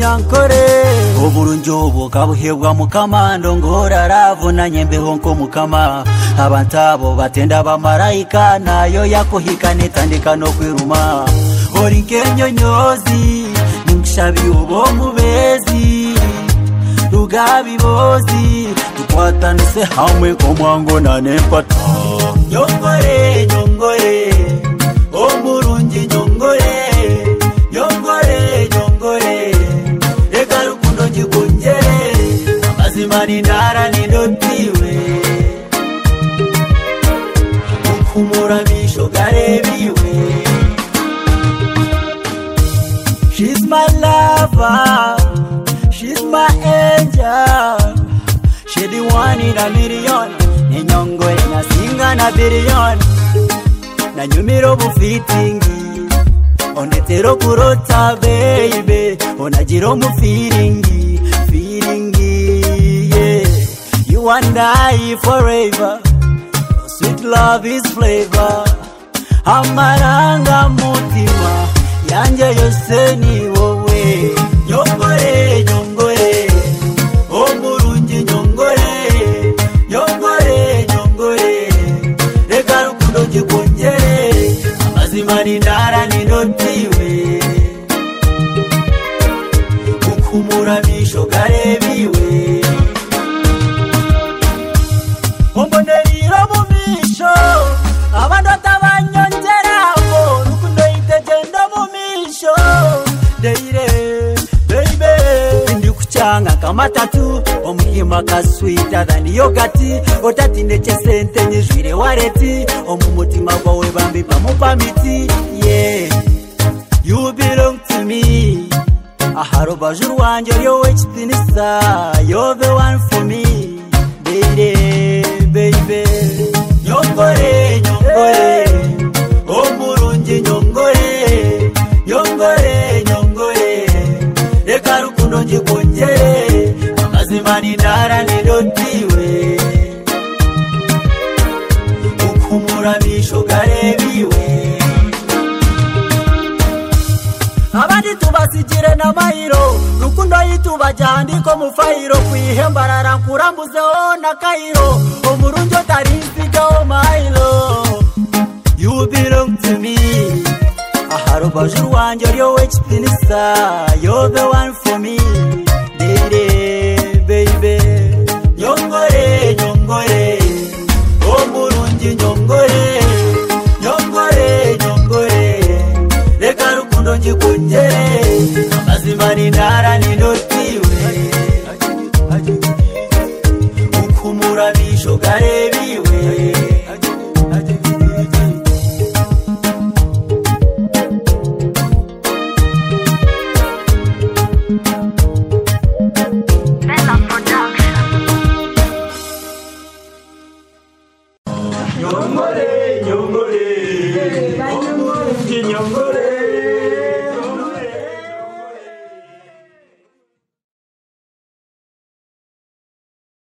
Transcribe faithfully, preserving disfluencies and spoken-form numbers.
nankore oburungi obu kabuhebwa mukama ndongora aravuna nyembeho nko mukama abantu abo batenda bamarayika nayo yakuhika netandika no kwiruma ori nkenyonyozi nkushabi ubo mubezi rugabi bozi tukwatanise hamwe komwango na nempata nyongore nyongore omurungi nyongore nyongore nyongore reka rukundo ngikunjere amazima nindara nindotiwe ukumura misho garebiwe. She's my lover, she's my angel, she the one in a million. Ninyongore na singa na billion, na nyumiro bufitingi, onetero kurota baby, onajiro mu feelingi, feelingi, yeah. You and I forever, sweet love is flavor, amaranga mutima, yanje yose ni wowe. Nyongore nyongore, omurungi nyongore, nyongore nyongore, reka rukundo ngikunjere, amazima nindara nindotiwe, ukumura misho garebiwe. Ombonero mu misho, abantu atabanyongeraho, rukundo itegenda mu misho, deire baby ndi kuchanga kama tatu omukima ka sweeter than yogurt otati ndeke sente nyijwire wareti omumutima gwawe bambi pamupa miti. Yeah, you belong to me, aharo bajuru wanje ryowe kitinisa, you're the one for me baby baby. Nyongore nyongore omurungi nyongore, nyongore nyongore, reka rukundo ngikunjere, amazima nindara nindotiwe, ukumura misho garebiwe. Abandi tubasigire na mahiro, rukundo yitubajandiko mu fayiro, kwihembarara nkurambuzeho na kairo, omurungi otarinsigaho mahiro. You belong to me, aharo bajuru wanje ryowe kitinisa, you're the one for me baby baby. Nyongore nyongore, omurungi nyongore, nyongore nyongore, reka rukundo ngikunjere, amazima nindara nindotiwe, ukumura misho garebiwe. Nyongore nyongore, nyongore